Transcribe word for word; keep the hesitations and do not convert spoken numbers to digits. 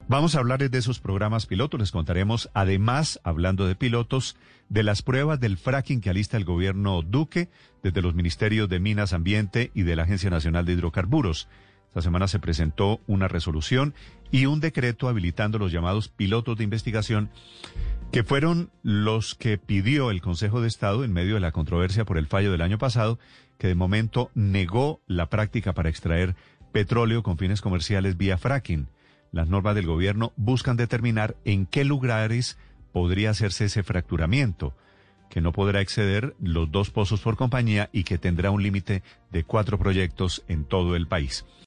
Vamos a hablar de esos programas pilotos. Les contaremos, además, hablando de pilotos, de las pruebas del fracking que alista el gobierno Duque desde los ministerios de Minas, Ambiente y de la Agencia Nacional de Hidrocarburos. Esta semana se presentó una resolución y un decreto habilitando los llamados pilotos de investigación, que fueron los que pidió el Consejo de Estado en medio de la controversia por el fallo del año pasado, que de momento negó la práctica para extraer petróleo con fines comerciales vía fracking. Las normas del gobierno buscan determinar en qué lugares podría hacerse ese fracturamiento, que no podrá exceder los dos pozos por compañía y que tendrá un límite de cuatro proyectos en todo el país.